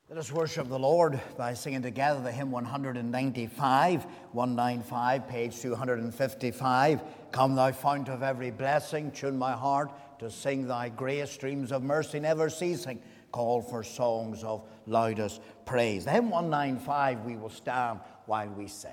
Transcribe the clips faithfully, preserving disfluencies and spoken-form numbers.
Let us worship the Lord by singing together the hymn one ninety-five, one ninety-five, page two fifty-five. Come thou fount of every blessing, tune my heart to sing thy grace, streams of mercy never ceasing, call for songs of loudest praise. The hymn one ninety-five, we will stand while we sing.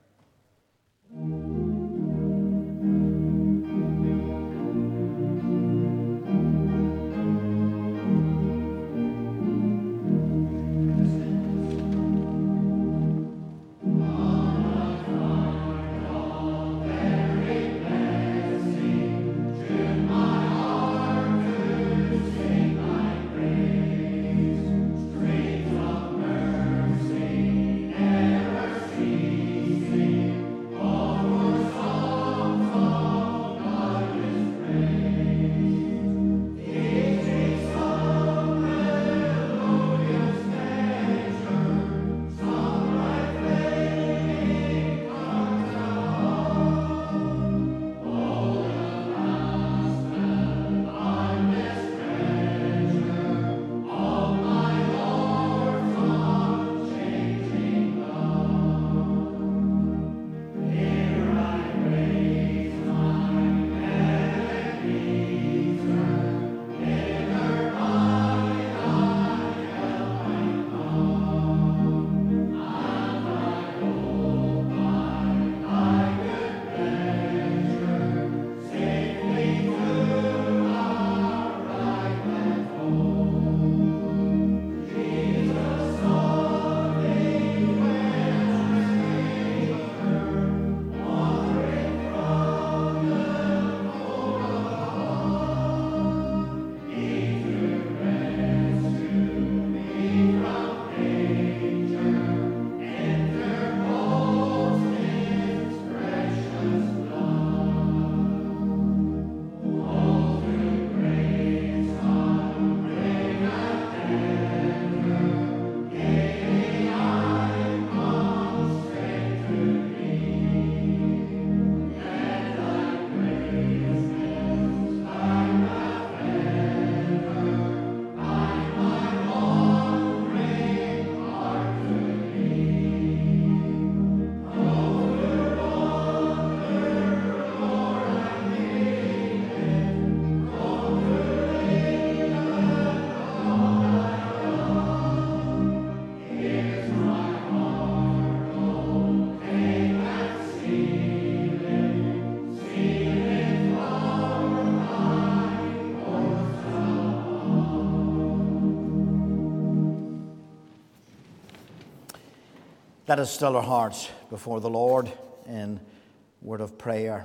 Let us still our hearts before the Lord in word of prayer.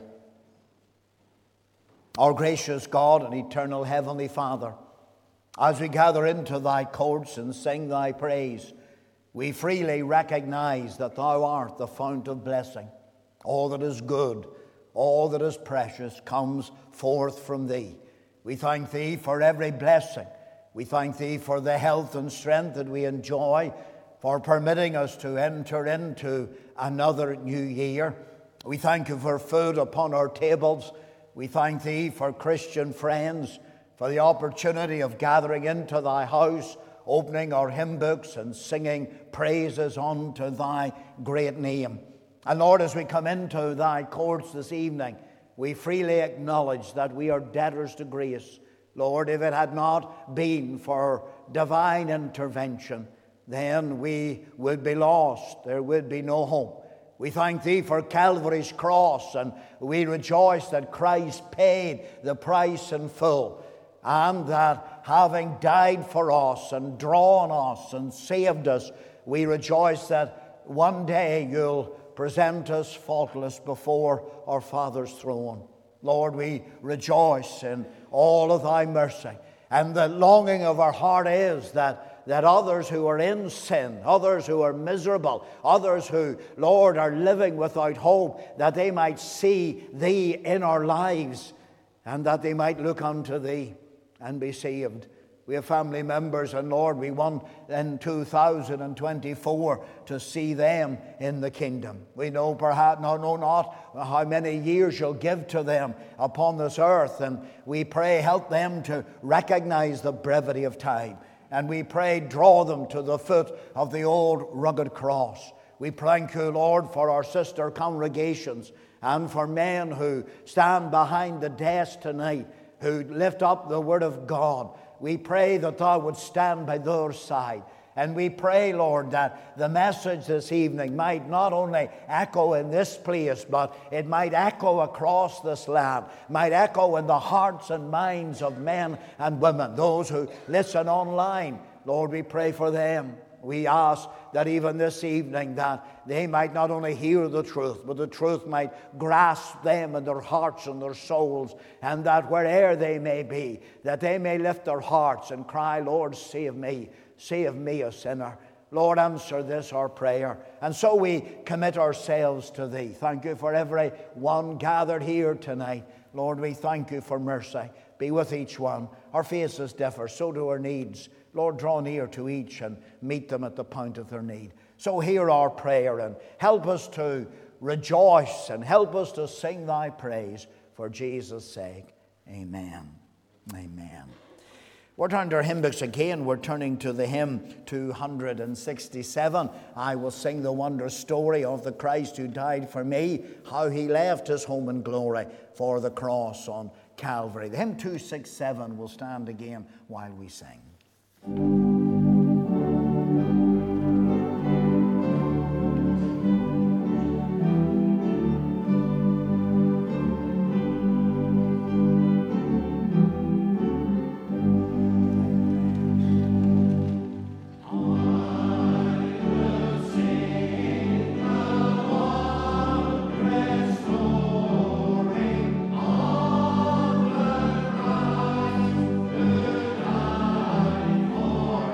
Our gracious God and eternal Heavenly Father, as we gather into thy courts and sing thy praise, we freely recognize that thou art the fount of blessing. All that is good, all that is precious comes forth from thee. We thank thee for every blessing. We thank thee for the health and strength that we enjoy, for permitting us to enter into another new year. We thank you for food upon our tables. We thank thee for Christian friends, for the opportunity of gathering into thy house, opening our hymn books and singing praises unto thy great name. And Lord, as we come into thy courts this evening, we freely acknowledge that we are debtors to grace. Lord, if it had not been for divine intervention, then we would be lost. There would be no hope. We thank thee for Calvary's cross, and we rejoice that Christ paid the price in full, and that having died for us and drawn us and saved us, we rejoice that one day you'll present us faultless before our Father's throne. Lord, we rejoice in all of thy mercy, and the longing of our heart is that that others who are in sin, others who are miserable, others who, Lord, are living without hope, that they might see thee in our lives and that they might look unto thee and be saved. We have family members, and Lord, we want in two thousand twenty-four to see them in the kingdom. We know perhaps, no, no, not how many years you'll give to them upon this earth, and we pray help them to recognize the brevity of time. And we pray, draw them to the foot of the old rugged cross. We thank you, Lord, for our sister congregations and for men who stand behind the desk tonight, who lift up the Word of God. We pray that thou would stand by their side. And we pray, Lord, that the message this evening might not only echo in this place, but it might echo across this land, might echo in the hearts and minds of men and women, those who listen online. Lord, we pray for them. We ask that even this evening that they might not only hear the truth, but the truth might grasp them in their hearts and their souls, and that where'er they may be, that they may lift their hearts and cry, Lord, save me, save me a sinner. Lord, answer this our prayer. And so we commit ourselves to Thee. Thank you for every one gathered here tonight. Lord, we thank you for mercy. Be with each one. Our faces differ, so do our needs. Lord, draw near to each and meet them at the point of their need. So hear our prayer and help us to rejoice and help us to sing Thy praise for Jesus' sake. Amen. Amen. We're turning to our hymn books again. We're turning to the hymn two hundred sixty-seven. I will sing the wondrous story of the Christ who died for me, how He left His home in glory for the cross on Calvary. The hymn two sixty-seven will stand again while we sing. For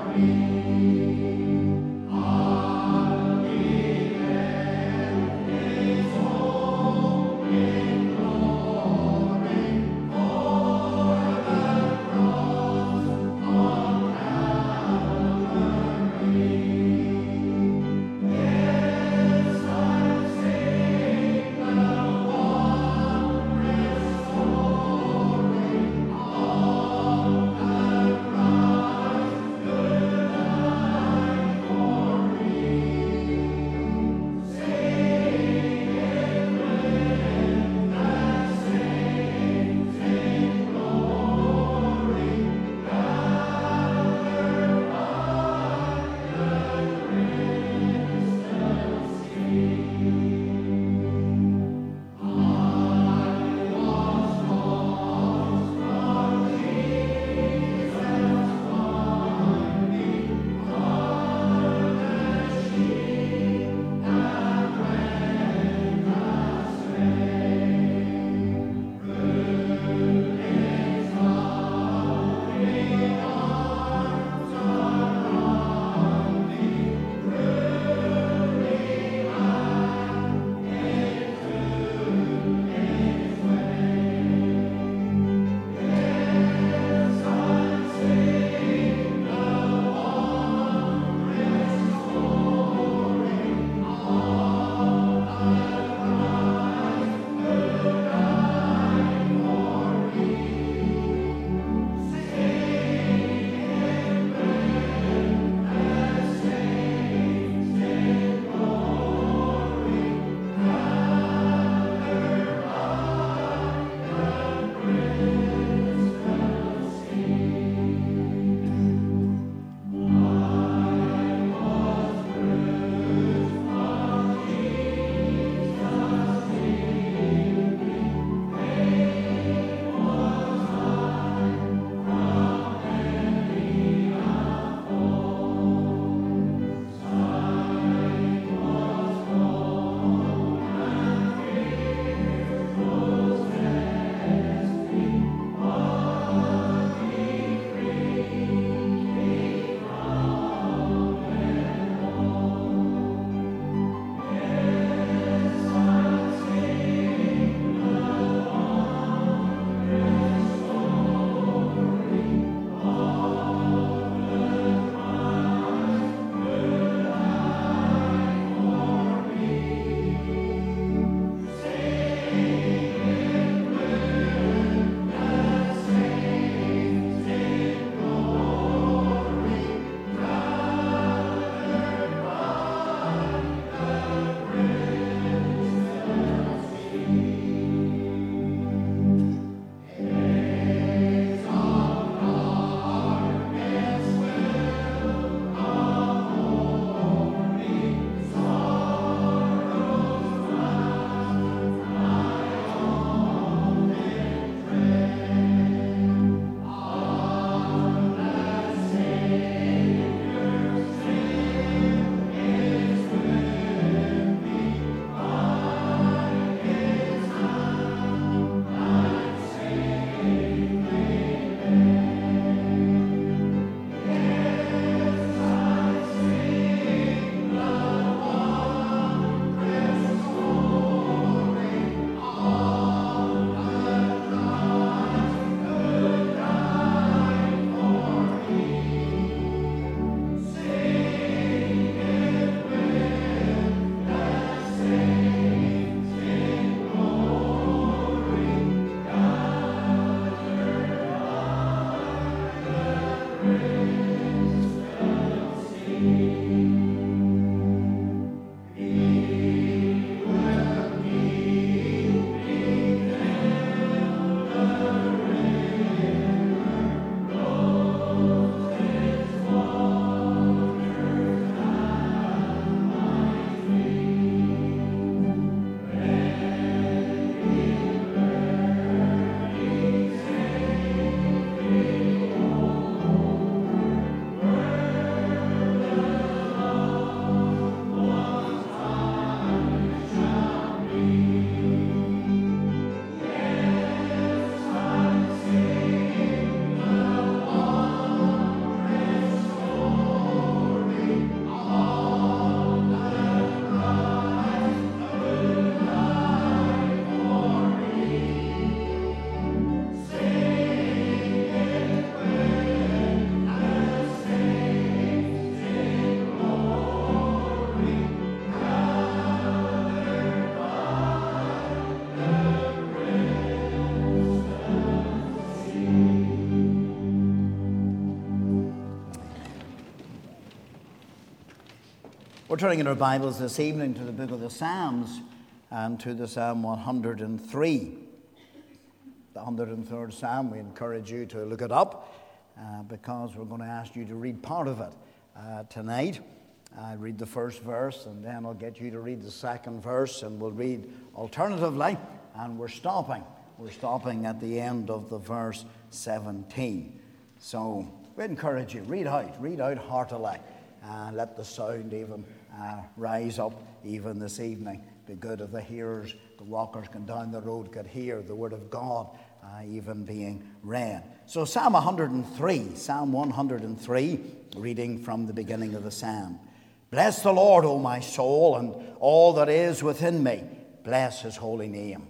We're turning in our Bibles this evening to the book of the Psalms and to the Psalm one hundred three. The one hundred third Psalm, we encourage you to look it up uh, because we're going to ask you to read part of it uh, tonight. I'll read the first verse and then I'll get you to read the second verse, and we'll read alternatively, and we're stopping. We're stopping at the end of the verse seventeen. So we encourage you, read out, read out heartily, and let the sound even uh, rise up even this evening. Be good if the hearers, the walkers going down the road could hear the word of God uh, even being read. So Psalm one hundred three, Psalm one hundred three, reading from the beginning of the psalm. Bless the Lord, O my soul, and all that is within me. Bless his holy name.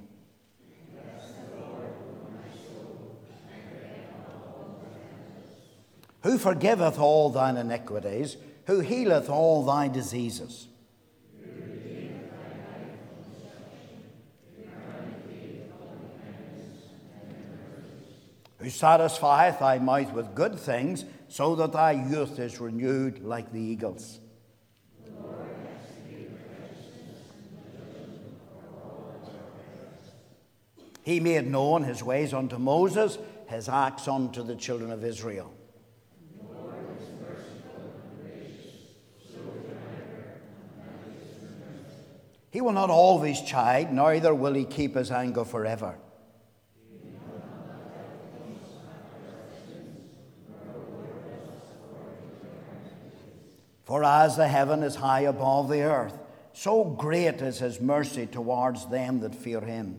Who forgiveth all thine iniquities, who healeth all thy diseases. Who satisfieth thy mouth with good things, so that thy youth is renewed like the eagles. He made known his ways unto Moses, his acts unto the children of Israel. He will not always chide, neither will he keep his anger forever. For as the heaven is high above the earth, so great is his mercy towards them that fear him.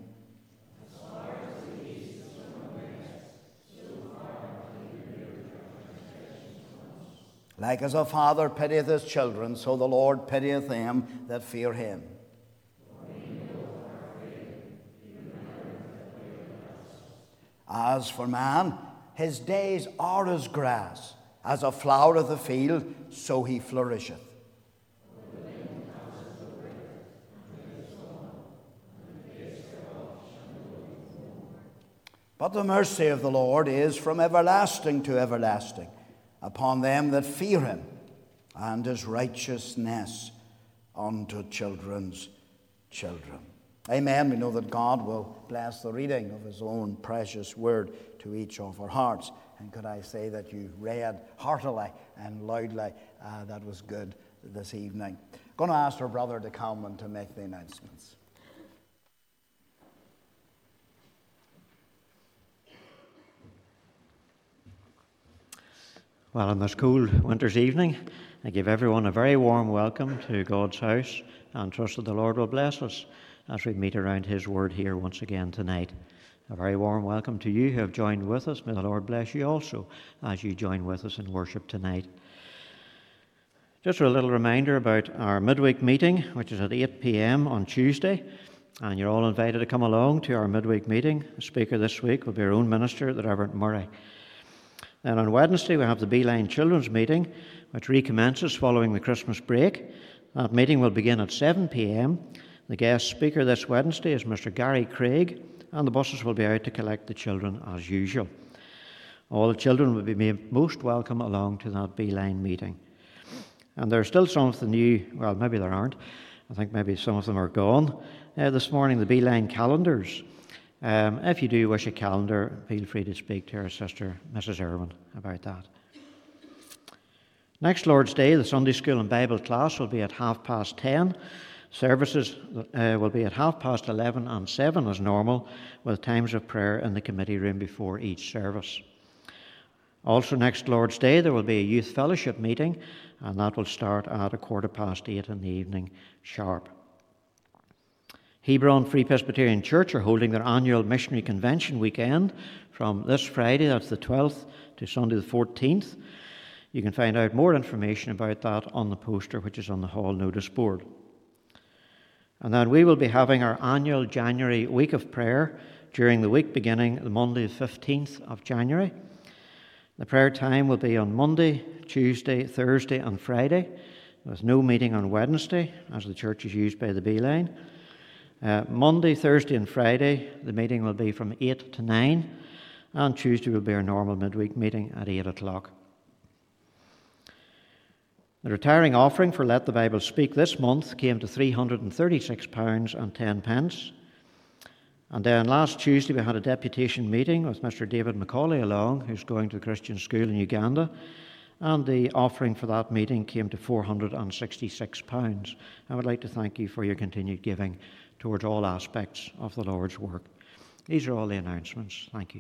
Like as a father pitieth his children, so the Lord pitieth them that fear him. As for man, his days are as grass, as a flower of the field, so he flourisheth. But the mercy of the Lord is from everlasting to everlasting upon them that fear him, and his righteousness unto children's children. Amen. We know that God will bless the reading of his own precious word to each of our hearts. And could I say that you read heartily and loudly? Uh, that was good this evening. Going to ask our brother to come and to make the announcements. Well, on this cool winter's evening, I give everyone a very warm welcome to God's house, and trust that the Lord will bless us as we meet around his word here once again tonight. A very warm welcome to you who have joined with us. May the Lord bless you also as you join with us in worship tonight. Just a little reminder about our midweek meeting, which is at eight p.m. on Tuesday, and you're all invited to come along to our midweek meeting. The speaker this week will be our own minister, the Reverend Murray. Then on Wednesday we have the Beeline Children's Meeting, which recommences following the Christmas break. That meeting will begin at seven p.m. The guest speaker this Wednesday is Mister Gary Craig, and the buses will be out to collect the children as usual. All the children will be made most welcome along to that Beeline meeting. And there are still some of the new, well, maybe there aren't, I think maybe some of them are gone. Uh, this morning, the Beeline calendars. Um, if you do wish a calendar, feel free to speak to our sister, Missus Irwin, about that. Next Lord's Day, the Sunday School and Bible class will be at half past ten. Services uh, will be at half past eleven and seven as normal, with times of prayer in the committee room before each service. Also next Lord's Day there will be a youth fellowship meeting, and that will start at a quarter past eight in the evening sharp. Hebron Free Presbyterian Church are holding their annual missionary convention weekend from this Friday, that's the twelfth, to Sunday the fourteenth. You can find out more information about that on the poster which is on the hall notice board. And then we will be having our annual January week of prayer during the week beginning the Monday the fifteenth of January. The prayer time will be on Monday, Tuesday, Thursday and Friday, with no meeting on Wednesday, as the church is used by the Beeline. Uh, Monday, Thursday and Friday, the meeting will be from eight to nine, and Tuesday will be our normal midweek meeting at eight o'clock. The retiring offering for Let the Bible Speak this month came to three hundred thirty-six pounds and ten pence. And then last Tuesday we had a deputation meeting with Mister David Macaulay along, who's going to the Christian school in Uganda, and the offering for that meeting came to four hundred sixty-six pounds. I would like to thank you for your continued giving towards all aspects of the Lord's work. These are all the announcements. Thank you.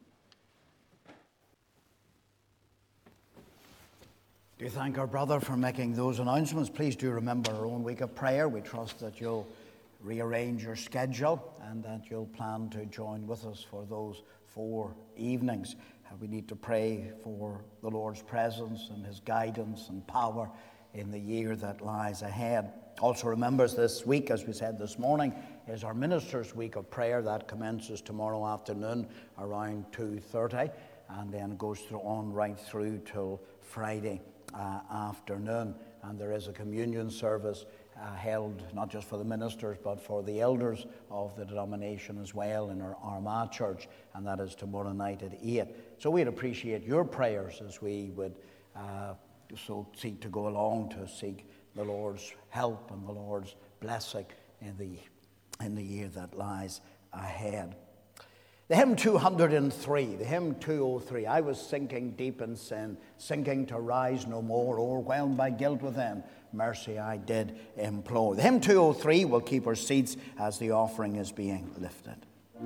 Do thank our brother for making those announcements. Please do remember our own week of prayer. We trust that you'll rearrange your schedule and that you'll plan to join with us for those four evenings. Uh, we need to pray for the Lord's presence and his guidance and power in the year that lies ahead. Also remembers this week, as we said this morning, is our Ministers' Week of Prayer. That commences tomorrow afternoon around two thirty and then goes through on right through till Friday uh, afternoon. And there is a communion service uh, held not just for the ministers but for the elders of the denomination as well in our Armagh Church, and that is tomorrow night at eight. So we'd appreciate your prayers as we would uh, so seek to go along to seek the Lord's help and the Lord's blessing in the in the year that lies ahead. The hymn two hundred three, the hymn two oh three, I was sinking deep in sin, sinking to rise no more, overwhelmed by guilt within, mercy I did implore. The hymn two oh three will keep our seats as the offering is being lifted.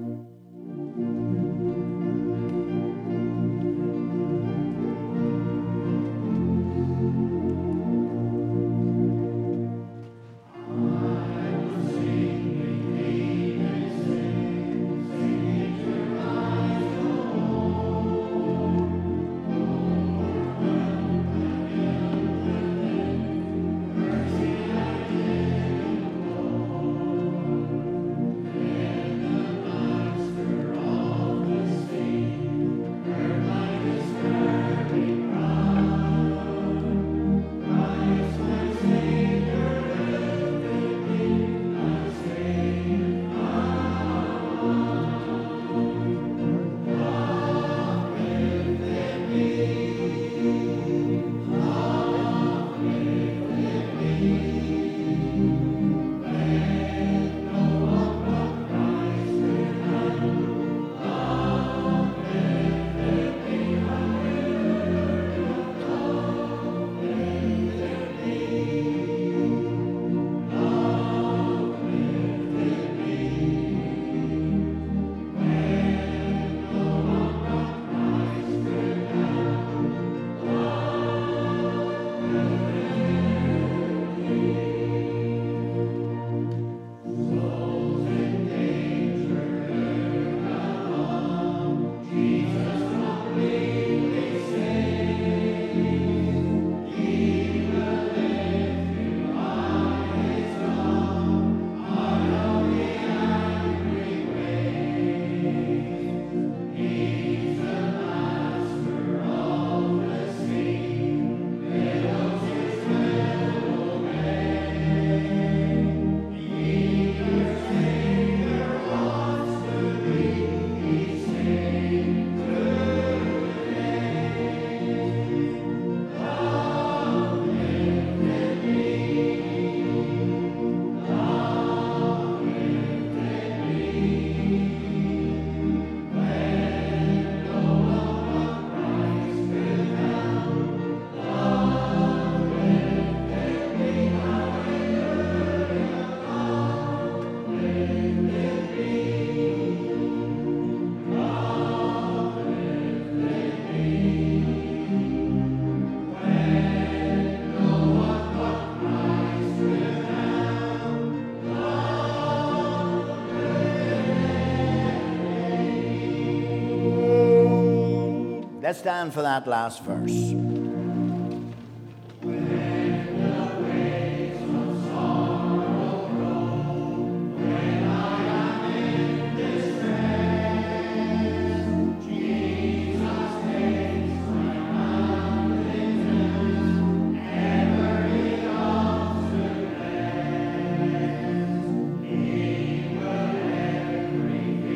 Let's stand for that last verse.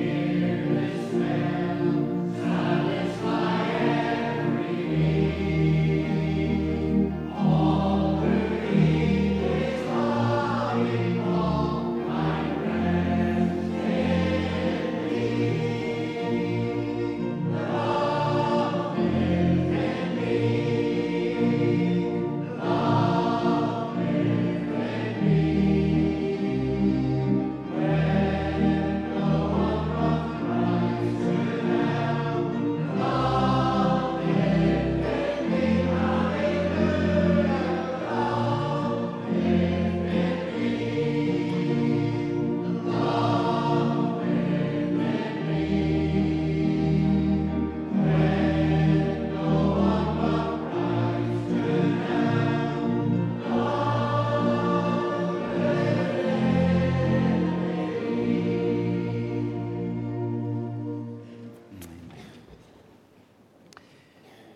Every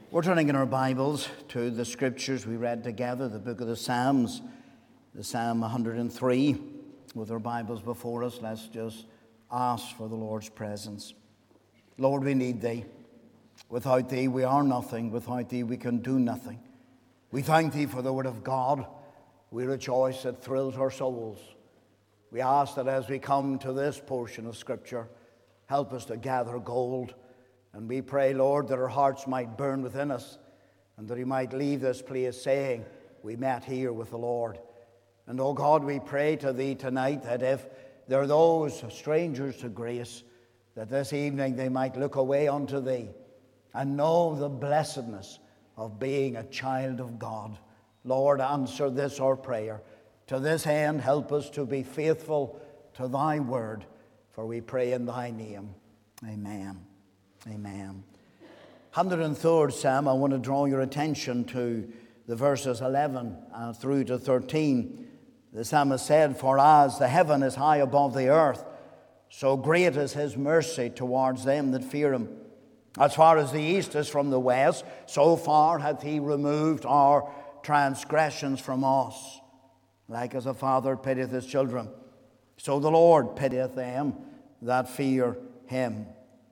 We're turning in our Bibles to the scriptures we read together, the book of the Psalms, the Psalm one hundred three. With our Bibles before us, let's just ask for the Lord's presence. Lord, we need Thee. Without Thee we are nothing. Without Thee we can do nothing. We thank Thee for the Word of God. We rejoice it thrills our souls. We ask that as we come to this portion of Scripture, help us to gather gold. And we pray, Lord, that our hearts might burn within us and that we might leave this place saying, we met here with the Lord. And, oh God, we pray to Thee tonight that if there are those strangers to grace, that this evening they might look away unto Thee and know the blessedness of being a child of God. Lord, answer this our prayer. To this end, help us to be faithful to Thy word, for we pray in Thy name. Amen. Amen. one hundred third Psalm, I want to draw your attention to the verses eleven uh, through to thirteen. The psalmist said, "For as the heaven is high above the earth, so great is His mercy towards them that fear Him. As far as the east is from the west, so far hath He removed our transgressions from us. Like as a father pitieth his children, so the Lord pitieth them that fear Him."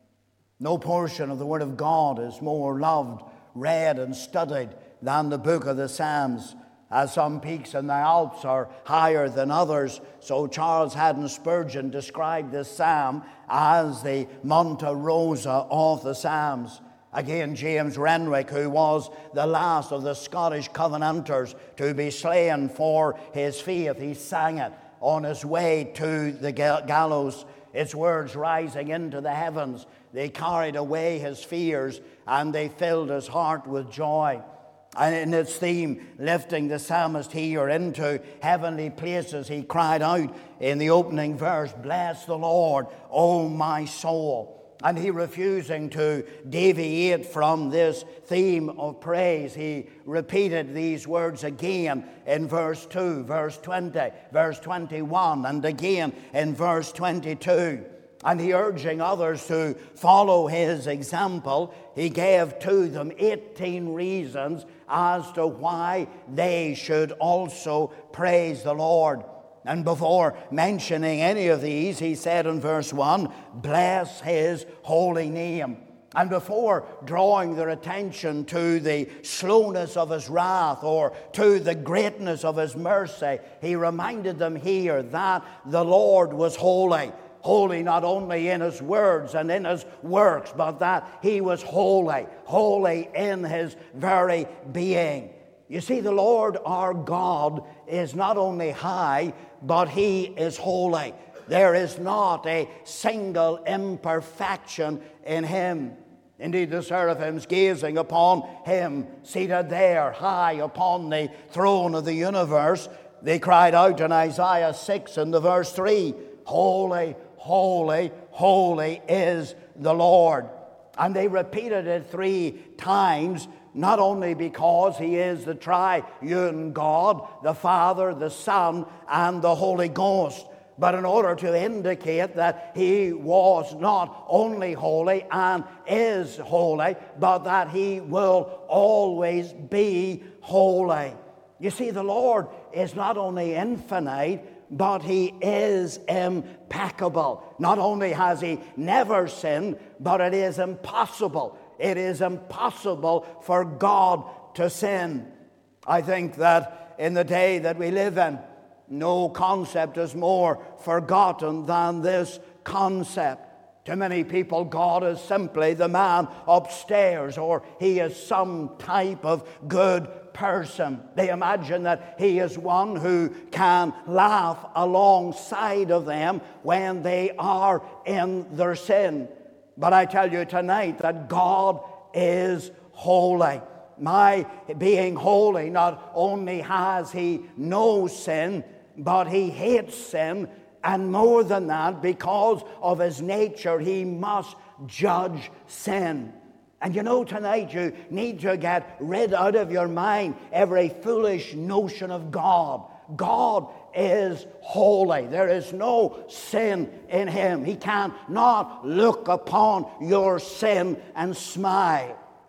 No portion of the Word of God is more loved, read, and studied than the book of the Psalms. As some peaks in the Alps are higher than others, so Charles Haddon Spurgeon described this psalm as the Monte Rosa of the Psalms. Again, James Renwick, who was the last of the Scottish Covenanters to be slain for his faith, he sang it on his way to the gallows. Its words rising into the heavens, they carried away his fears and they filled his heart with joy. And in its theme, lifting the psalmist here into heavenly places, he cried out in the opening verse, "Bless the Lord, O my soul." And he, refusing to deviate from this theme of praise, he repeated these words again in verse two, verse twenty, verse twenty-one, and again in verse twenty-two. And he, urging others to follow his example, he gave to them eighteen reasons as to why they should also praise the Lord. And before mentioning any of these, he said in verse one, "Bless His holy name." And before drawing their attention to the slowness of His wrath or to the greatness of His mercy, he reminded them here that the Lord was holy. Holy not only in His words and in His works, but that He was holy, holy in His very being. You see, the Lord our God is not only high, but He is holy. There is not a single imperfection in Him. Indeed, the seraphims gazing upon Him, seated there high upon the throne of the universe, they cried out in Isaiah six in the verse three, "Holy, holy, holy is the Lord." And they repeated it three times, not only because He is the triune God, the Father, the Son, and the Holy Ghost, but in order to indicate that He was not only holy and is holy, but that He will always be holy. You see, the Lord is not only infinite, but He is impeccable. Not only has He never sinned, but it is impossible. It is impossible for God to sin. I think that in the day that we live in, no concept is more forgotten than this concept. To many people, God is simply the man upstairs, or He is some type of good person. They imagine that He is one who can laugh alongside of them when they are in their sin. But I tell you tonight that God is holy. My being holy, not only has He no sin, but He hates sin. And more than that, because of His nature, He must judge sin. And you know, tonight you need to get rid out of your mind every foolish notion of God. God is holy. There is no sin in Him. He cannot look upon your sin and smile.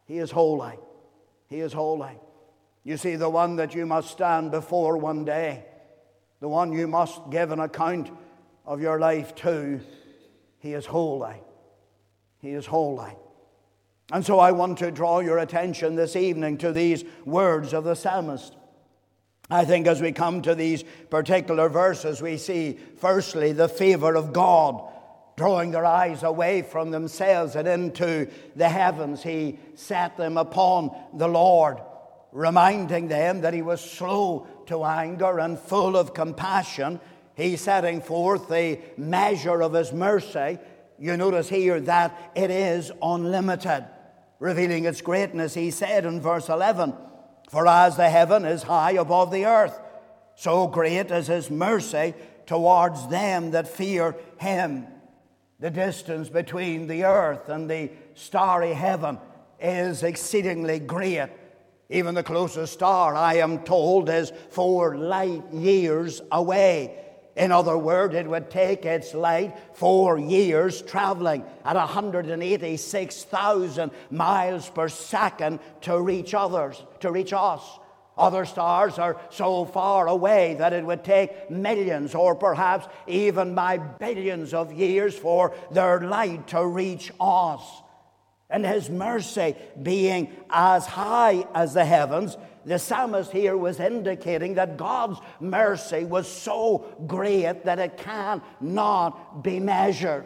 He is holy. He is holy. You see, the one that you must stand before one day, the one you must give an account of your life to, He is holy. He is holy. And so I want to draw your attention this evening to these words of the psalmist. I think as we come to these particular verses, we see firstly the favor of God drawing their eyes away from themselves and into the heavens. He set them upon the Lord, reminding them that He was slow to anger and full of compassion. He's setting forth the measure of His mercy. You notice here that it is unlimited, revealing its greatness. He said in verse eleven, "For as the heaven is high above the earth, so great is His mercy towards them that fear Him." The distance between the earth and the starry heaven is exceedingly great. Even the closest star, I am told, is four light years away. In other words, it would take its light four years traveling at one hundred eighty-six thousand miles per second to reach others, to reach us. Other stars are so far away that it would take millions or perhaps even by billions of years for their light to reach us. And His mercy being as high as the heavens, the psalmist here was indicating that God's mercy was so great that it cannot be measured.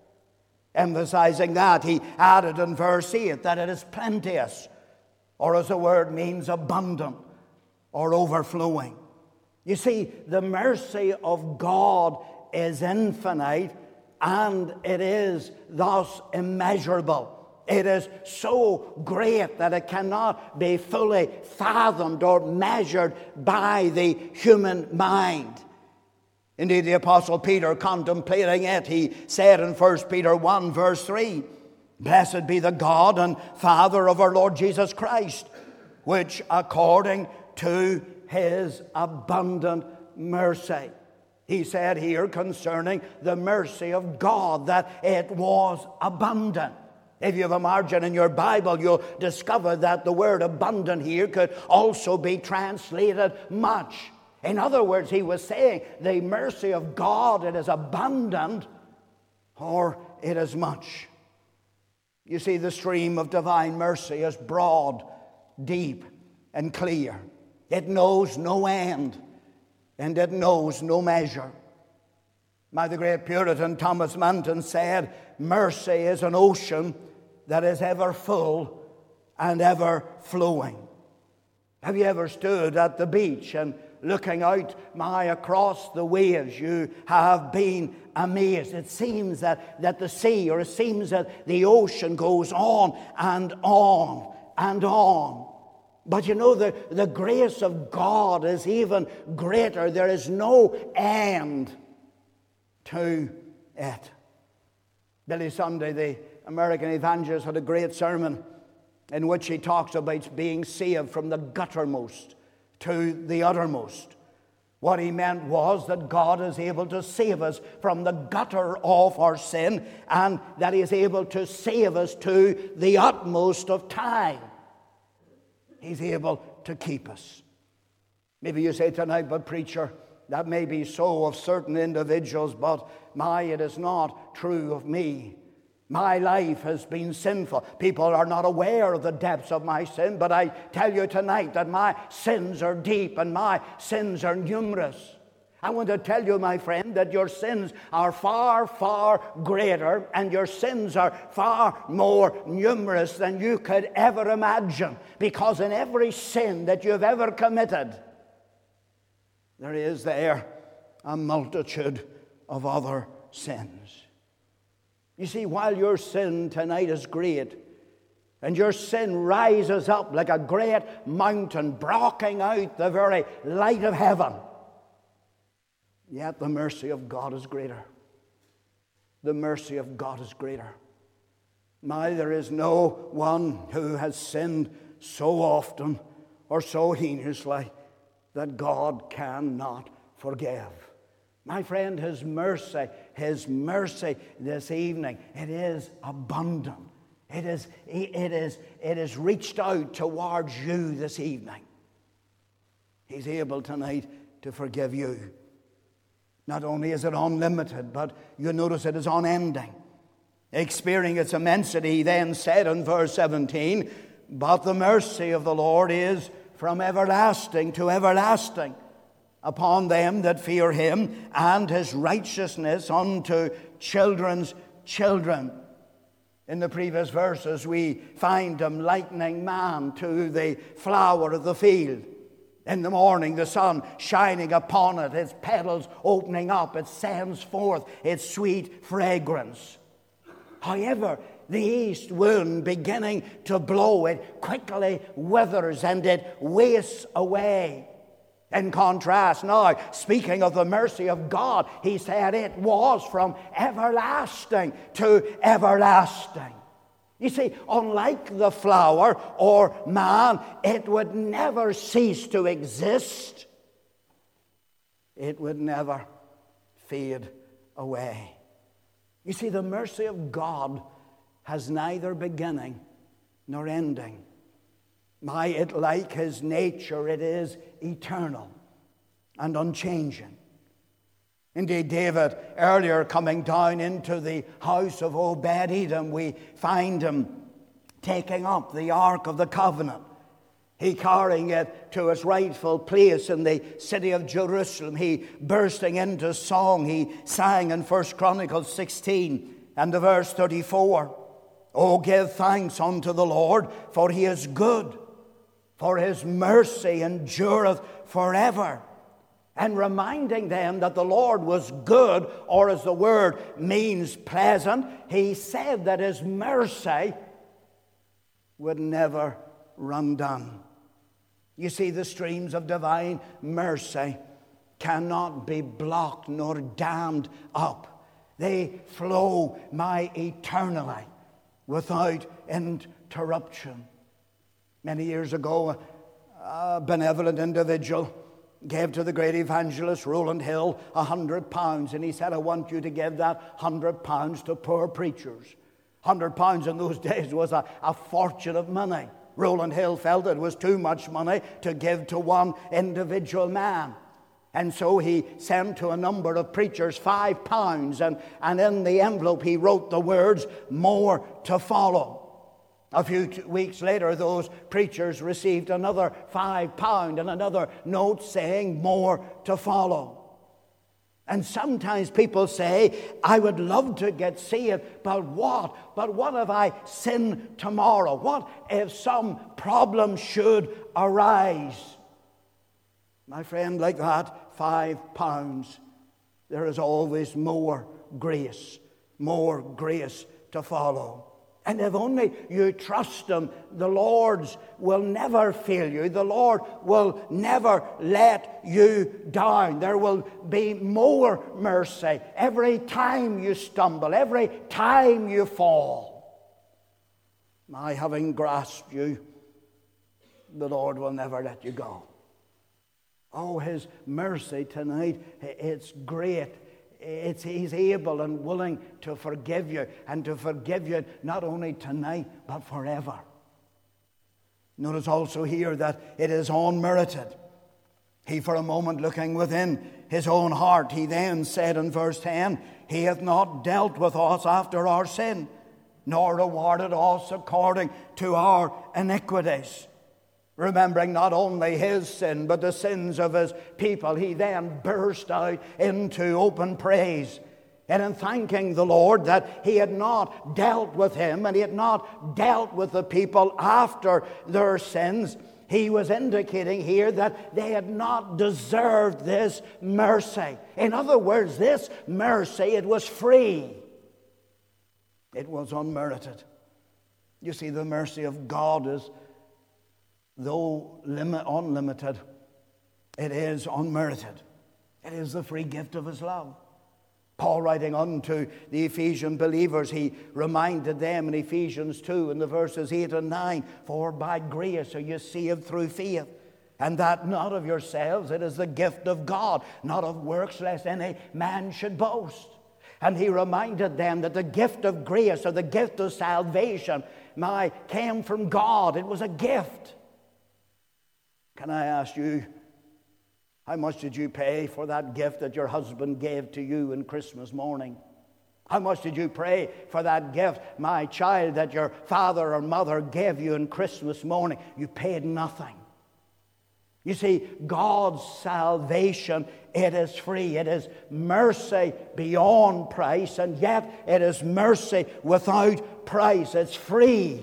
Emphasizing that, he added in verse eight that it is plenteous, or as the word means, abundant or overflowing. You see, the mercy of God is infinite, and it is thus immeasurable. It is so great that it cannot be fully fathomed or measured by the human mind. Indeed, the Apostle Peter, contemplating it, he said in First Peter one, verse three, "Blessed be the God and Father of our Lord Jesus Christ, which according to His abundant mercy." He said here concerning the mercy of God that it was abundant. If you have a margin in your Bible, you'll discover that the word abundant here could also be translated much. In other words, he was saying the mercy of God, it is abundant or it is much. You see, the stream of divine mercy is broad, deep, and clear. It knows no end, and it knows no measure. My, the great Puritan Thomas Manton said, "Mercy is an ocean that is ever full and ever flowing." Have you ever stood at the beach and looking out, my, across the waves, you have been amazed. It seems that, that the sea, or it seems that the ocean goes on and on and on. But you know, the, the grace of God is even greater. There is no end to it. Billy Sunday, the American evangelist, had a great sermon in which he talks about being saved from the guttermost to the uttermost. What he meant was that God is able to save us from the gutter of our sin, and that He is able to save us to the utmost of time. He's able to keep us. Maybe you say tonight, "But preacher, that may be so of certain individuals, but my, it is not true of me. My life has been sinful. People are not aware of the depths of my sin, but I tell you tonight that my sins are deep and my sins are numerous." I want to tell you, my friend, that your sins are far, far greater, and your sins are far more numerous than you could ever imagine. Because in every sin that you have ever committed, there is there a multitude of other sins. You see, while your sin tonight is great, and your sin rises up like a great mountain, blocking out the very light of heaven, yet the mercy of God is greater. The mercy of God is greater. My, there is no one who has sinned so often or so heinously that God cannot forgive. My friend, His mercy, His mercy this evening, it is abundant. It is, it is, it is reached out towards you this evening. He's able tonight to forgive you. Not only is it unlimited, but you notice it is unending. Experiencing its immensity, he then said in verse seventeen, but the mercy of the Lord is from everlasting to everlasting upon them that fear him, and his righteousness unto children's children. In the previous verses, we find him likening man to the flower of the field. In the morning, the sun shining upon it, its petals opening up, it sends forth its sweet fragrance. However, the east wind beginning to blow, it quickly withers and it wastes away. In contrast, now, speaking of the mercy of God, he said it was from everlasting to everlasting. You see, unlike the flower or man, it would never cease to exist. It would never fade away. You see, the mercy of God has neither beginning nor ending. My, it like his nature, it is eternal and unchanging. Indeed, David, earlier coming down into the house of Obed-Edom, we find him taking up the Ark of the Covenant. He carrying it to its rightful place in the city of Jerusalem. He bursting into song. He sang in First Chronicles sixteen and the verse thirty-four. Oh, give thanks unto the Lord, for he is good, for his mercy endureth forever. And reminding them that the Lord was good, or as the word means pleasant, he said that his mercy would never run down. You see, the streams of divine mercy cannot be blocked nor dammed up. They flow my eternally without interruption. Many years ago, a benevolent individual gave to the great evangelist Rowland Hill a hundred pounds, and he said, I want you to give that hundred pounds to poor preachers. Hundred pounds in those days was a, a fortune of money. Rowland Hill felt it was too much money to give to one individual man. And so he sent to a number of preachers five pounds, and, and in the envelope he wrote the words, more to follow. A few t- weeks later, those preachers received another five pound and another note saying, more to follow. And sometimes people say, I would love to get saved, but what? But what if I sin tomorrow? What if some problem should arise? My friend, like that, five pounds, there is always more grace, more grace to follow. And if only you trust him, the Lord's will never fail you. The Lord will never let you down. There will be more mercy every time you stumble, every time you fall. My, having grasped you, the Lord will never let you go. Oh, his mercy tonight, it's great. It's, he's able and willing to forgive you, and to forgive you not only tonight, but forever. Notice also here that it is unmerited. He, for a moment looking within his own heart, he then said in verse ten, he hath not dealt with us after our sin, nor rewarded us according to our iniquities. Remembering not only his sin, but the sins of his people, he then burst out into open praise. And in thanking the Lord that he had not dealt with him, and he had not dealt with the people after their sins, he was indicating here that they had not deserved this mercy. In other words, this mercy, it was free. It was unmerited. You see, the mercy of God is, though limit, unlimited, it is unmerited. It is the free gift of his love. Paul, writing unto the Ephesian believers, he reminded them in Ephesians two, in the verses eight and nine, for by grace are you saved through faith, and that not of yourselves, it is the gift of God, not of works, lest any man should boast. And he reminded them that the gift of grace, or the gift of salvation, my, came from God. It was a gift. Can I ask you, how much did you pay for that gift that your husband gave to you on Christmas morning? How much did you pray for that gift, my child, that your father or mother gave you on Christmas morning? You paid nothing. You see, God's salvation, it is free. It is mercy beyond price, and yet it is mercy without price. It's free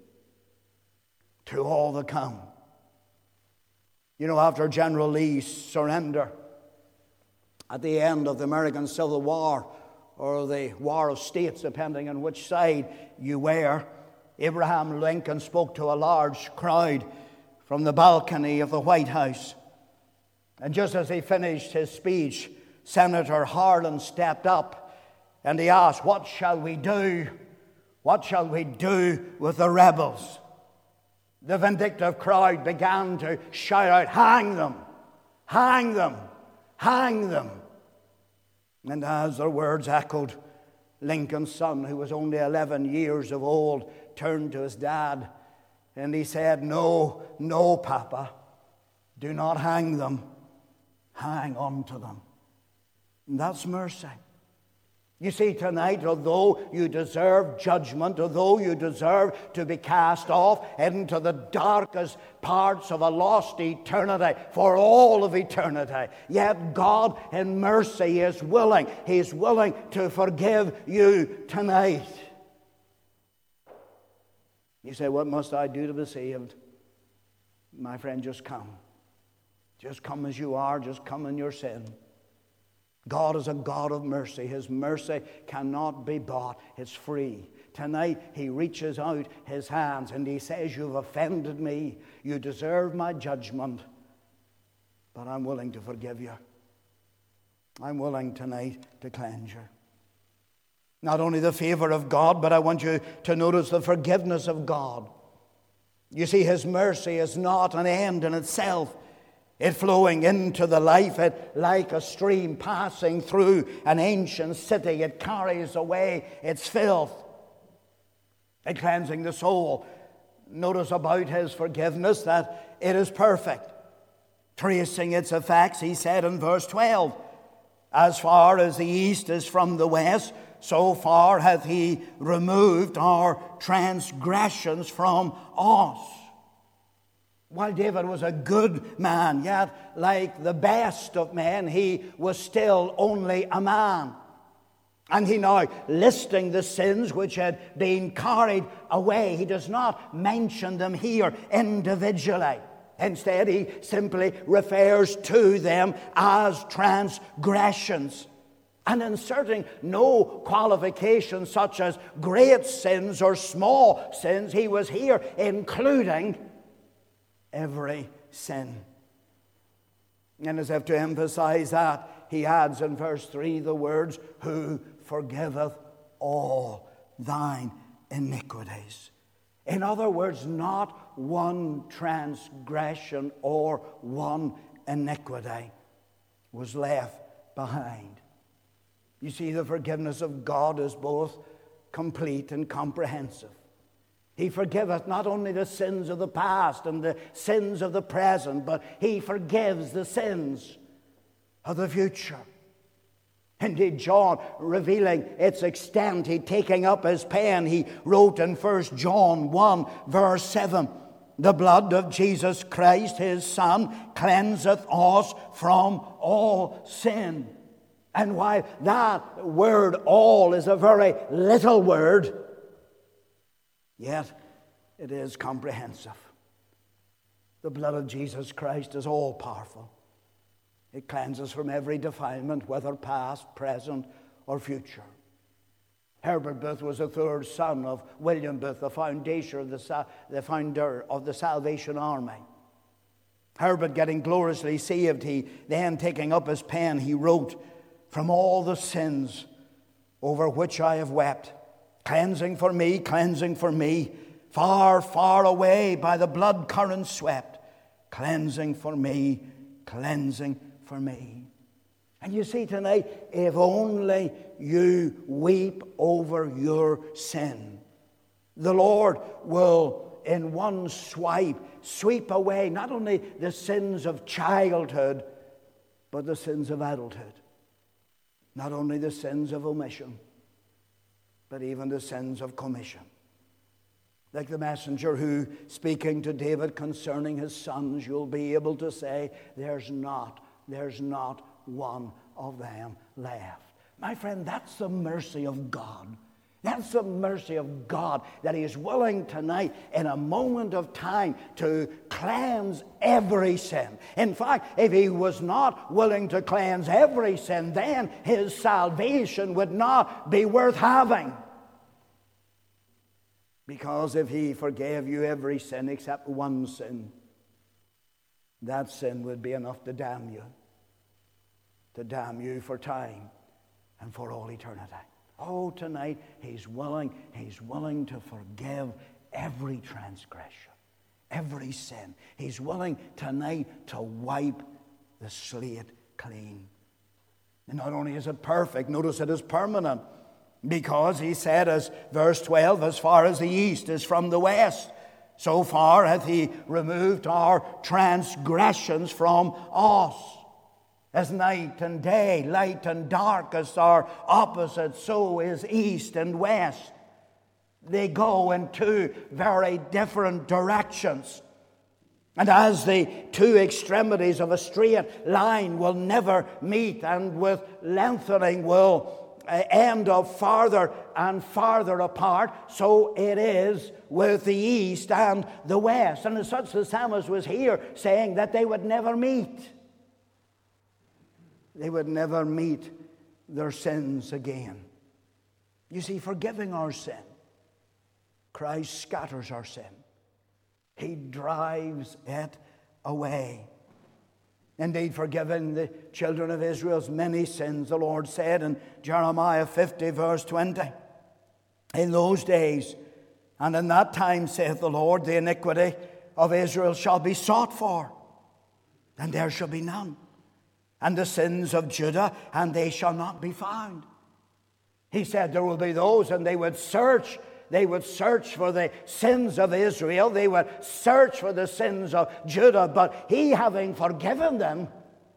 to all that come. You know, after General Lee's surrender at the end of the American Civil War, or the War of States, depending on which side you were, Abraham Lincoln spoke to a large crowd from the balcony of the White House. And just as he finished his speech, Senator Harlan stepped up and he asked, "What shall we do? What shall we do with the rebels?" The vindictive crowd began to shout out, "Hang them! Hang them! Hang them!" And as their words echoed, Lincoln's son, who was only eleven years of old, turned to his dad and he said, "No, no, Papa, do not hang them. Hang on to them." And that's mercy. You see, tonight, although you deserve judgment, although you deserve to be cast off into the darkest parts of a lost eternity for all of eternity, yet God in mercy is willing. He's willing to forgive you tonight. You say, "What must I do to be saved?" My friend, just come. Just come as you are. Just come in your sin. God is a God of mercy. His mercy cannot be bought. It's free. Tonight, He reaches out His hands and He says, "You've offended me. You deserve my judgment. But I'm willing to forgive you. I'm willing tonight to cleanse you." Not only the favor of God, but I want you to notice the forgiveness of God. You see, His mercy is not an end in itself. It flowing into the life, it like a stream passing through an ancient city. It carries away its filth, it cleansing the soul. Notice about His forgiveness that it is perfect. Tracing its effects, He said in verse twelve, "As far as the east is from the west, so far hath He removed our transgressions from us." While David was a good man, yet like the best of men, he was still only a man. And he now, listing the sins which had been carried away, he does not mention them here individually. Instead, he simply refers to them as transgressions, and inserting no qualifications such as great sins or small sins. He was here including every sin. And as if to emphasize that, he adds in verse three the words, "Who forgiveth all thine iniquities." In other words, not one transgression or one iniquity was left behind. You see, the forgiveness of God is both complete and comprehensive. He forgiveth not only the sins of the past and the sins of the present, but He forgives the sins of the future. Indeed, John, revealing its extent, he taking up his pen, he wrote in First John one, verse seven, "The blood of Jesus Christ, His Son, cleanseth us from all sin." And while that word "all" is a very little word, yet it is comprehensive. The blood of Jesus Christ is all-powerful. It cleanses from every defilement, whether past, present, or future. Herbert Booth was the third son of William Booth, the founder of the, the founder of the Salvation Army. Herbert, getting gloriously saved, he then, taking up his pen, he wrote, "From all the sins over which I have wept, cleansing for me, cleansing for me, far, far away by the blood current swept, cleansing for me, cleansing for me." And you see tonight, if only you weep over your sin, the Lord will, in one swipe, sweep away not only the sins of childhood, but the sins of adulthood. Not only the sins of omission, but even the sins of commission. Like the messenger who, speaking to David concerning his sons, you'll be able to say, there's not, there's not one of them left. My friend, that's the mercy of God. That's the mercy of God, that He is willing tonight in a moment of time to cleanse every sin. In fact, if He was not willing to cleanse every sin, then His salvation would not be worth having. Because if He forgave you every sin except one sin, that sin would be enough to damn you. To damn you for time and for all eternity. Oh, tonight, He's willing, He's willing to forgive every transgression, every sin. He's willing tonight to wipe the slate clean. And not only is it perfect, notice it is permanent. Because He said, as verse twelve, as far as the east is from the west, so far hath He removed our transgressions from us. As night and day, light and darkness are opposite, so is east and west. They go in two very different directions. And as the two extremities of a straight line will never meet, and with lengthening will end up farther and farther apart, so it is with the east and the west. And as such, the psalmist was here saying that they would never meet. They would never meet their sins again. You see, forgiving our sin, Christ scatters our sin. He drives it away. Indeed, forgiving the children of Israel's many sins, the Lord said in Jeremiah fifty, verse twenty, in those days and in that time, saith the Lord, the iniquity of Israel shall be sought for, and there shall be none. And the sins of Judah, and they shall not be found. He said there will be those, and they would search. They would search for the sins of Israel. They would search for the sins of Judah. But He, having forgiven them,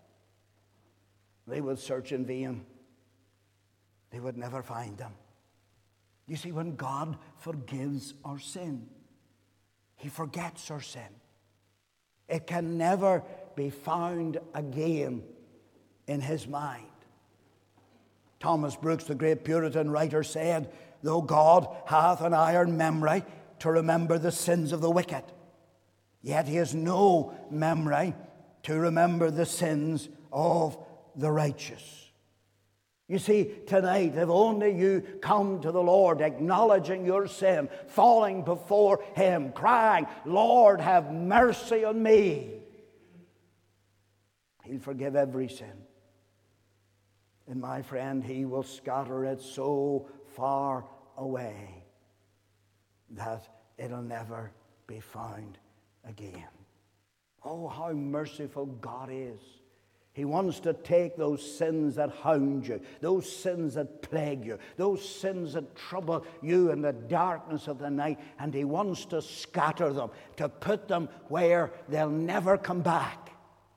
they would search in vain. They would never find them. You see, when God forgives our sin, He forgets our sin. It can never be found again in His mind. Thomas Brooks, the great Puritan writer, said, though God hath an iron memory to remember the sins of the wicked, yet He has no memory to remember the sins of the righteous. You see, tonight, if only you come to the Lord acknowledging your sin, falling before Him, crying, Lord, have mercy on me, He'll forgive every sin. And my friend, He will scatter it so far away that it'll never be found again. Oh, how merciful God is. He wants to take those sins that hound you, those sins that plague you, those sins that trouble you in the darkness of the night, and He wants to scatter them, to put them where they'll never come back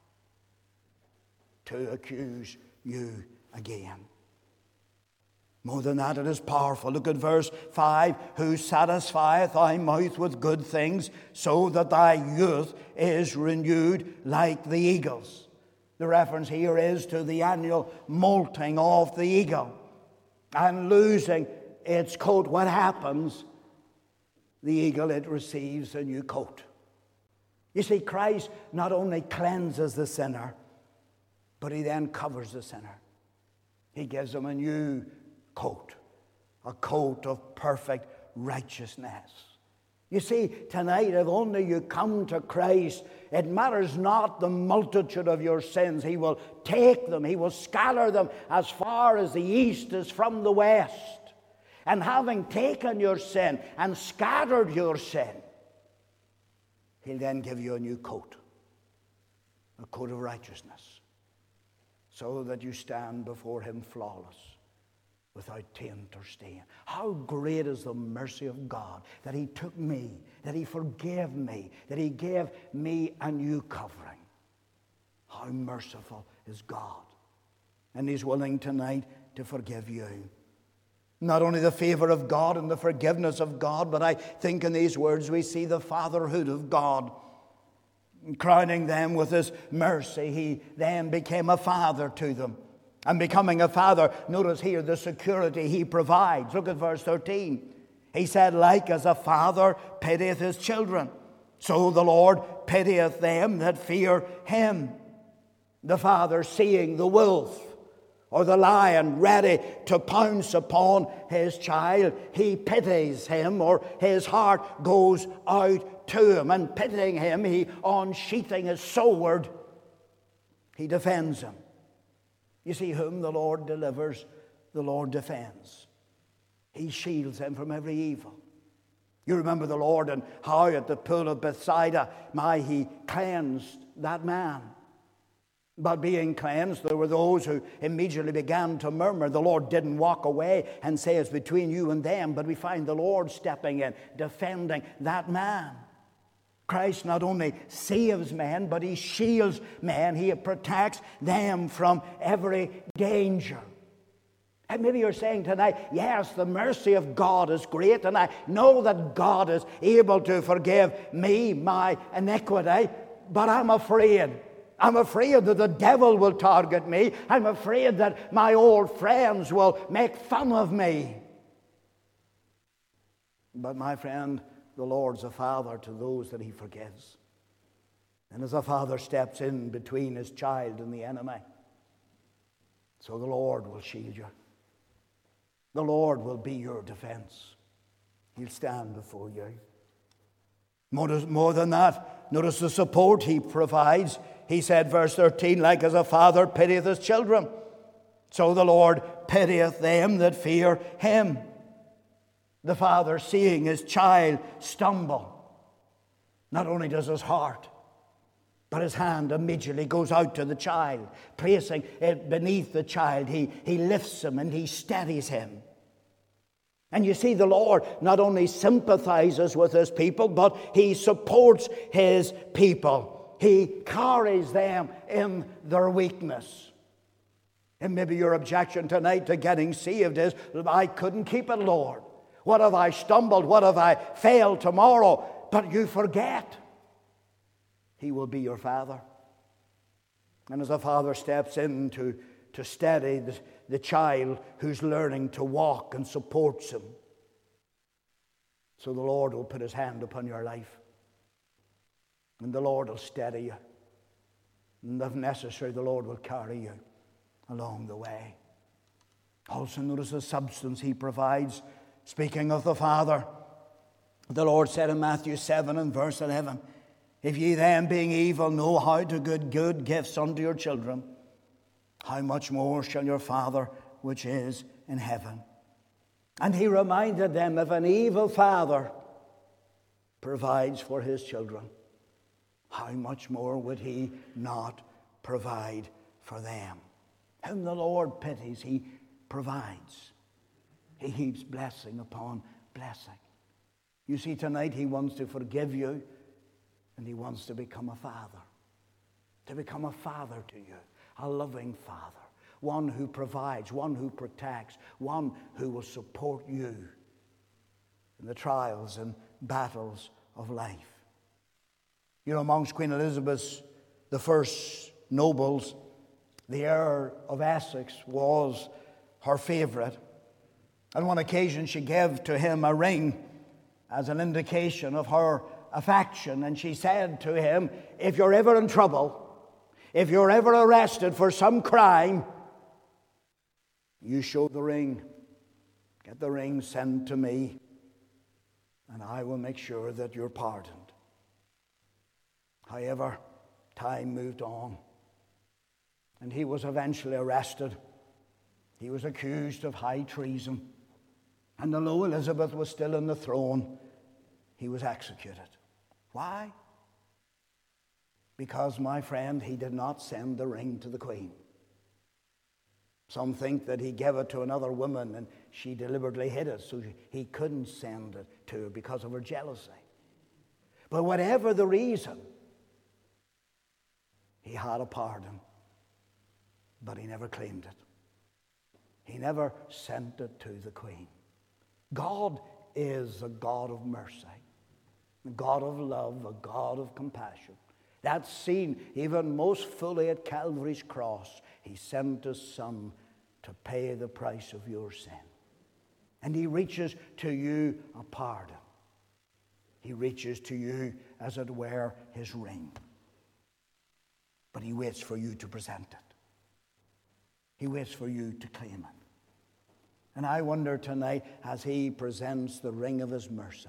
to accuse you again. More than that, it is powerful. Look at verse five. Who satisfieth thy mouth with good things, so that thy youth is renewed like the eagles. The reference here is to the annual molting of the eagle. And losing its coat, what happens? The eagle, it receives a new coat. You see, Christ not only cleanses the sinner, but He then covers the sinner. He gives them a new coat, a coat of perfect righteousness. You see, tonight, if only you come to Christ, it matters not the multitude of your sins. He will take them, He will scatter them as far as the east is from the west. And having taken your sin and scattered your sin, He'll then give you a new coat, a coat of righteousness. so that you stand before him flawless, without taint or stain. How great is the mercy of God that he took me, that he forgave me, that he gave me a new covering. How merciful is God. And he's willing tonight to forgive you. Not only the favor of God and the forgiveness of God, but I think in these words we see the fatherhood of God. Crowning them with his mercy, he then became a father to them. And becoming a father, notice here the security he provides. Look at verse thirteen. He said, like as a father pitieth his children, so the Lord pitieth them that fear him. The father, seeing the wolf or the lion ready to pounce upon his child, he pities him, or his heart goes out to him. And pitying him, he, unsheathing his sword, he defends him. You see, whom the Lord delivers, the Lord defends. He shields him from every evil. You remember the Lord and how at the pool of Bethsaida, my, he cleansed that man. But being cleansed, there were those who immediately began to murmur. The Lord didn't walk away and say it's between you and them, but we find the Lord stepping in, defending that man. Christ not only saves men, but he shields men. He protects them from every danger. And maybe you're saying tonight, yes, the mercy of God is great, and I know that God is able to forgive me my iniquity, but I'm afraid. I'm afraid that the devil will target me. I'm afraid that my old friends will make fun of me. But my friend, the Lord's a father to those that he forgives. And as a father steps in between his child and the enemy, so the Lord will shield you. The Lord will be your defense. He'll stand before you. More, more than that, notice the support he provides. He said, verse thirteen, like as a father pitieth his children, so the Lord pitieth them that fear him. The father, seeing his child stumble, not only does his heart, but his hand immediately goes out to the child, placing it beneath the child. He, he lifts him and he steadies him. And you see, the Lord not only sympathizes with his people, but he supports his people. He carries them in their weakness. And maybe your objection tonight to getting saved is, I couldn't keep it, Lord. What if I stumbled? What if I failed tomorrow? But you forget. He will be your father. And as a father steps in to, to steady the, the child who's learning to walk and supports him, so the Lord will put his hand upon your life. And the Lord will steady you. And if necessary, the Lord will carry you along the way. Also notice the substance he provides. Speaking of the Father, the Lord said in Matthew seven and verse eleven, if ye then, being evil, know how to give good gifts unto your children, how much more shall your Father which is in heaven? And he reminded them, if an evil father provides for his children, how much more would he not provide for them? Whom the Lord pities, he provides. He heaps blessing upon blessing. You see, tonight he wants to forgive you, and he wants to become a father. To become a father to you, a loving father. One who provides, one who protects, one who will support you in the trials and battles of life. You know, amongst Queen Elizabeth's, the first nobles, the heir of Essex was her favourite. On one occasion, she gave to him a ring as an indication of her affection. And she said to him, if you're ever in trouble, if you're ever arrested for some crime, you show the ring. Get the ring sent to me, and I will make sure that you're pardoned. However, time moved on, and he was eventually arrested. He was accused of high treason, and although Elizabeth was still on the throne, he was executed. Why? Because, my friend, he did not send the ring to the Queen. Some think that he gave it to another woman and she deliberately hid it so he couldn't send it to her because of her jealousy. But whatever the reason, he had a pardon, but he never claimed it. He never sent it to the queen. God is a God of mercy, a God of love, a God of compassion. That's seen even most fully at Calvary's cross. He sent his Son to pay the price of your sin. And he reaches to you a pardon. He reaches to you, as it were, his ring. But he waits for you to present it. He waits for you to claim it. And I wonder tonight, as he presents the ring of his mercy,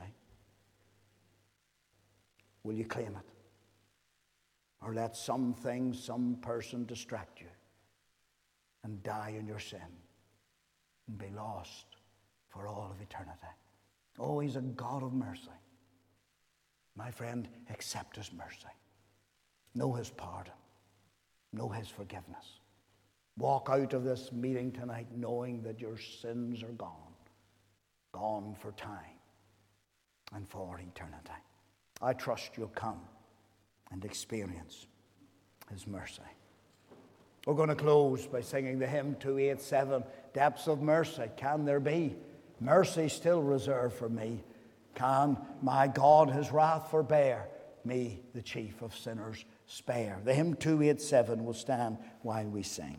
will you claim it? Or let something, some person distract you and die in your sin and be lost for all of eternity. Oh, he's a God of mercy. My friend, accept his mercy. Know his pardon. Know his forgiveness. Walk out of this meeting tonight knowing that your sins are gone. Gone for time and for eternity. I trust you'll come and experience his mercy. We're going to close by singing the hymn two eighty-seven, Depths of Mercy. Can there be mercy still reserved for me? Can my God his wrath forbear? Me, the chief of sinners, spare. The hymn two eighty-seven will stand while we sing.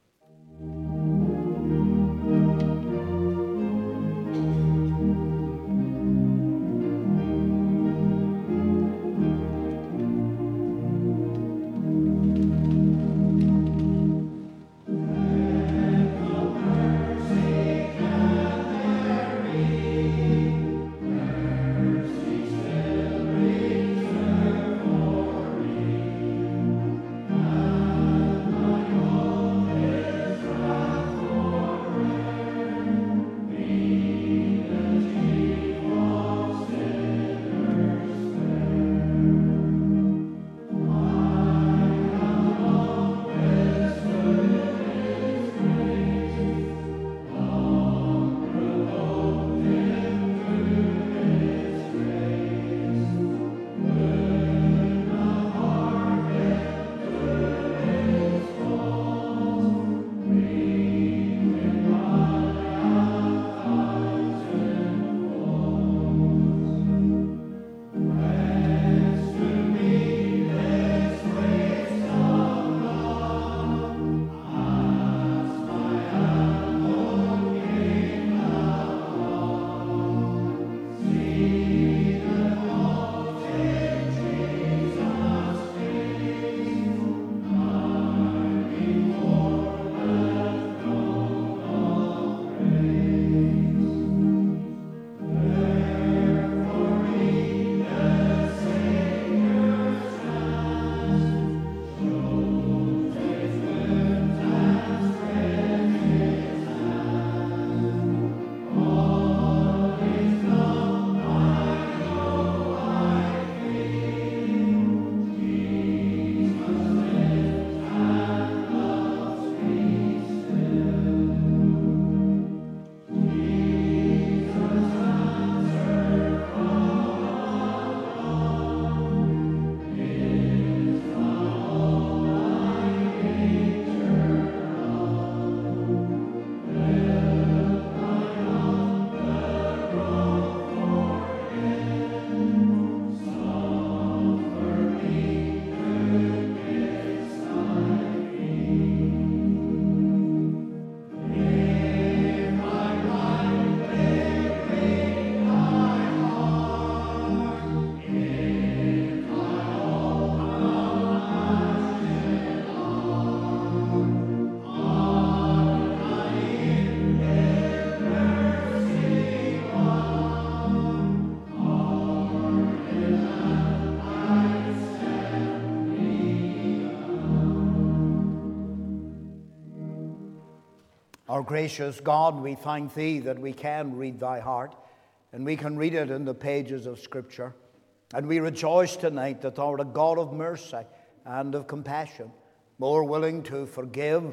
Our gracious God, we thank thee that we can read thy heart, and we can read it in the pages of Scripture. And we rejoice tonight that thou art a God of mercy and of compassion, more willing to forgive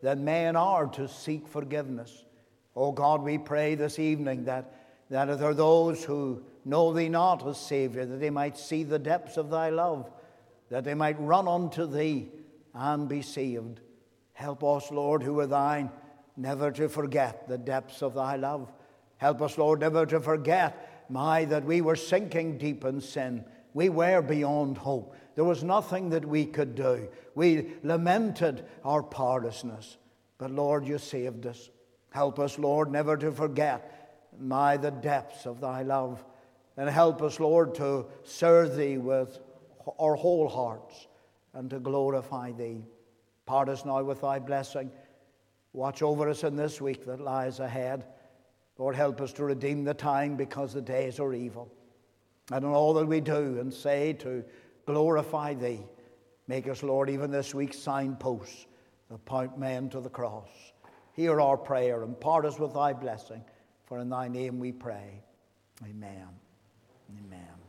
than men are to seek forgiveness. Oh God, we pray this evening that, that if there are those who know Thee not as Saviour, that they might see the depths of Thy love, that they might run unto Thee and be saved. Help us, Lord, who are Thine, never to forget the depths of Thy love. Help us, Lord, never to forget, my, that we were sinking deep in sin. We were beyond hope. There was nothing that we could do. We lamented our powerlessness. But Lord, You saved us. Help us, Lord, never to forget, my, the depths of Thy love. And help us, Lord, to serve Thee with our whole hearts and to glorify Thee. Part us now with Thy blessing. Watch over us in this week that lies ahead. Lord, help us to redeem the time, because the days are evil. And in all that we do and say to glorify Thee, make us, Lord, even this week signposts that point men to the cross. Hear our prayer and part us with Thy blessing. For in Thy name we pray. Amen. Amen.